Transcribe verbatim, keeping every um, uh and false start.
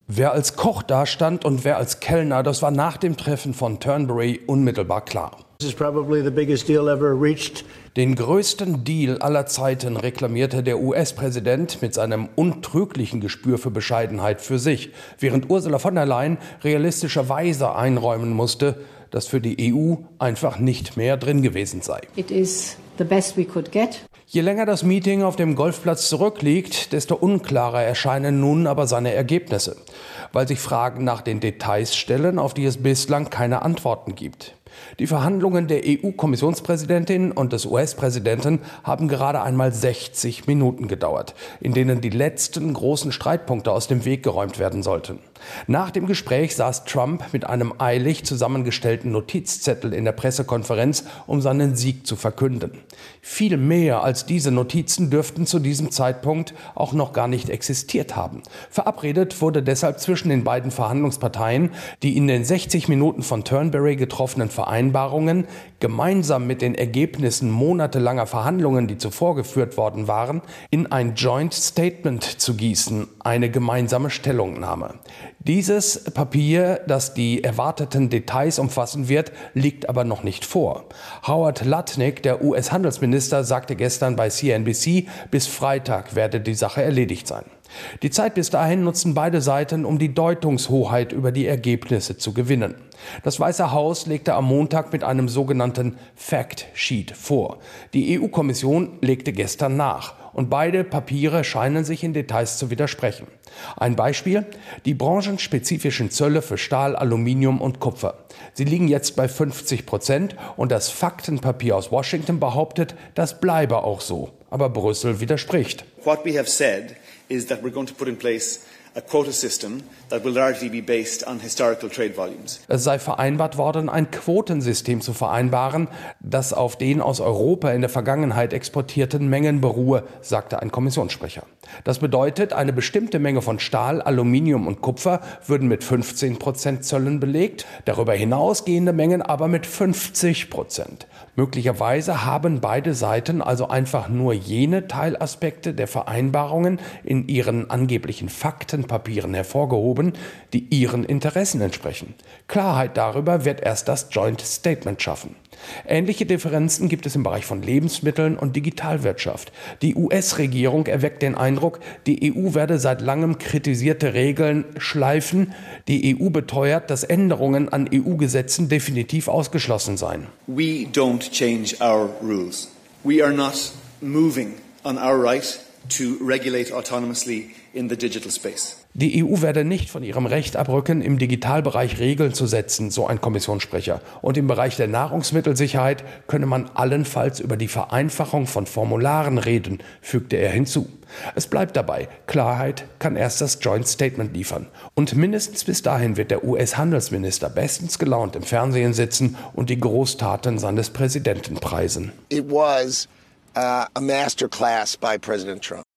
Wer als Koch dastand und wer als Kellner, das war nach dem Treffen von Turnberry unmittelbar klar. This is probably the biggest deal ever reached. Den größten Deal aller Zeiten reklamierte der U S-Präsident mit seinem untrüglichen Gespür für Bescheidenheit für sich, während Ursula von der Leyen realistischerweise einräumen musste, dass für die E U einfach nicht mehr drin gewesen sei. It is the best we could get. Je länger das Meeting auf dem Golfplatz zurückliegt, desto unklarer erscheinen nun aber seine Ergebnisse, weil sich Fragen nach den Details stellen, auf die es bislang keine Antworten gibt. Die Verhandlungen der E U-Kommissionspräsidentin und des U S-Präsidenten haben gerade einmal sechzig Minuten gedauert, in denen die letzten großen Streitpunkte aus dem Weg geräumt werden sollten. Nach dem Gespräch saß Trump mit einem eilig zusammengestellten Notizzettel in der Pressekonferenz, um seinen Sieg zu verkünden. Viel mehr als diese Notizen dürften zu diesem Zeitpunkt auch noch gar nicht existiert haben. Verabredet wurde deshalb zwischen den beiden Verhandlungsparteien, die in den sechzig Minuten von Turnberry getroffenen Vereinbarungen gemeinsam mit den Ergebnissen monatelanger Verhandlungen, die zuvor geführt worden waren, in ein Joint Statement zu gießen, eine gemeinsame Stellungnahme. Dieses Papier, das die erwarteten Details umfassen wird, liegt aber noch nicht vor. Howard Lutnick, der U S-Handelsminister, sagte gestern bei C N B C, bis Freitag werde die Sache erledigt sein. Die Zeit bis dahin nutzen beide Seiten, um die Deutungshoheit über die Ergebnisse zu gewinnen. Das Weiße Haus legte am Montag mit einem sogenannten Fact Sheet vor. Die E U-Kommission legte gestern nach. Und beide Papiere scheinen sich in Details zu widersprechen. Ein Beispiel: die branchenspezifischen Zölle für Stahl, Aluminium und Kupfer. Sie liegen jetzt bei fünfzig Prozent und das Faktenpapier aus Washington behauptet, das bleibe auch so. Aber Brüssel widerspricht. What we have said is that we're going to put in place a quota system that will largely be based on historical trade volumes. Es sei vereinbart worden, ein Quotensystem zu vereinbaren, das auf den aus Europa in der Vergangenheit exportierten Mengen beruhe, sagte ein Kommissionssprecher. Das bedeutet, eine bestimmte Menge von Stahl, Aluminium und Kupfer würden mit fünfzehn Prozent Zöllen belegt, darüber hinausgehende Mengen aber mit fünfzig Prozent. Möglicherweise haben beide Seiten also einfach nur jene Teilaspekte der Vereinbarungen in ihren angeblichen Faktenpapieren hervorgehoben, die ihren Interessen entsprechen. Klarheit darüber wird erst das Joint Statement schaffen. Ähnliche Differenzen gibt es im Bereich von Lebensmitteln und Digitalwirtschaft. Die U S-Regierung erweckt den Eindruck, die E U werde seit langem kritisierte Regeln schleifen. Die E U beteuert, dass Änderungen an E U-Gesetzen definitiv ausgeschlossen seien. We don't change our rules. We are not moving on our right to regulate autonomously in the digital space. Die E U werde nicht von ihrem Recht abrücken, im Digitalbereich Regeln zu setzen, so ein Kommissionssprecher. Und im Bereich der Nahrungsmittelsicherheit könne man allenfalls über die Vereinfachung von Formularen reden, fügte er hinzu. Es bleibt dabei, Klarheit kann erst das Joint Statement liefern. Und mindestens bis dahin wird der U S-Handelsminister bestens gelaunt im Fernsehen sitzen und die Großtaten seines Präsidenten preisen. It was uh, a masterclass by President Trump.